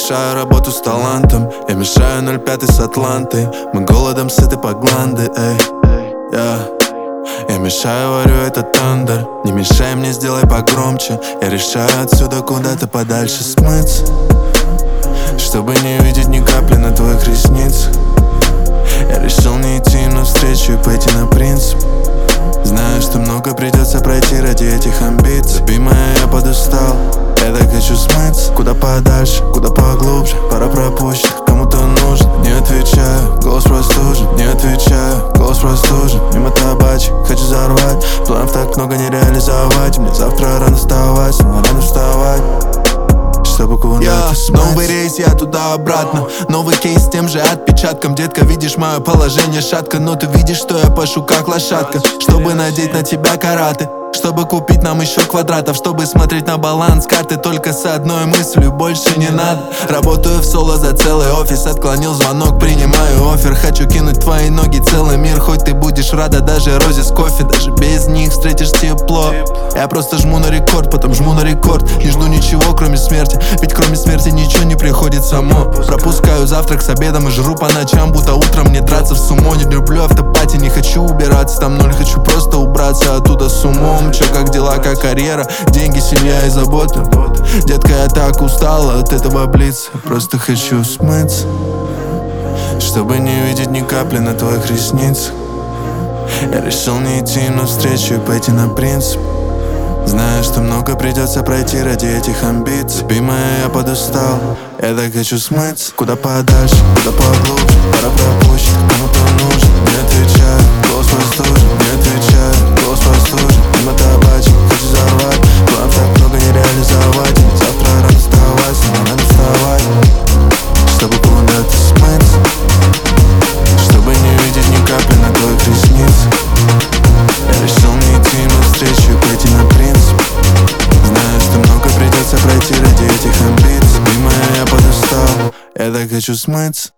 мешаю работу с талантом, я мешаю 05 с Атлантой. Мы голодом сыты по гланды, эй, Я мешаю, варю этот тандер. Не мешай мне, сделай погромче. Я решаю отсюда куда-то подальше смыться, чтобы не видеть ни капли на твоих ресницах. Я решил не идти им навстречу и пойти на принцип. Знаю, что много придется пройти ради этих амбиций. Любимая, я подустал, я так хочу смыться. Куда подальше, куда поглубже. Пора пропущенных, кому-то нужен. Не отвечаю, голос простужен. Не отвечаю, голос простужен. Мимо табачек, хочу взорвать. Планов так много не реализовать. Мне завтра рано вставать, рано вставать, чтобы куда-то смыться. Новый рейс, я туда-обратно. Новый кейс с тем же отпечатком. Детка, видишь, мое положение шатко, но ты видишь, что я пашу как лошадка. Чтобы надеть на тебя караты, чтобы купить нам еще квадратов, чтобы смотреть на баланс карты только с одной мыслью: больше не надо. Работаю в соло за целый офис. Отклонил звонок, принимаю оффер. Хочу кинуть твои ноги целый мир. Хоть ты будешь рада даже розе с кофе, даже без них встретишь тепло. Я просто жму на рекорд, потом жму на рекорд. Не жду ничего, кроме смерти, ведь кроме смерти ничего не приходит само. Пропускаю завтрак с обедом и жру по ночам, будто утром мне драться в сумо. Не люблю автопати, не хочу убираться там ноль. Хочу просто убраться оттуда с умом. Чё, как дела, как карьера, деньги, семья и забота. Детка, я так устала от этого блица. Просто хочу смыться, чтобы не видеть ни капли на твоих ресницах. Я решил не идти им навстречу и пойти на принцип. Знаю, что много придется пройти ради этих амбиций. Любимая, я подустал, я так хочу смыться. Куда подальше, куда поглубже. Пора пропущенных, кому-то нужен. Не отвечаю, голос простужен. Не отвечаю, голос простужен. Мимо табачек, хочу взорвать. План так много не реализовать. Завтра рано вставать, рано вставать, чтобы куда-то смыться, чтобы не видеть ни капли на твоих ресницах. Я решил не идти им навстречу и пойти на принцип. Знаю, что много придется пройти ради этих амбиций. Любимая, я подустал, я так хочу смыться.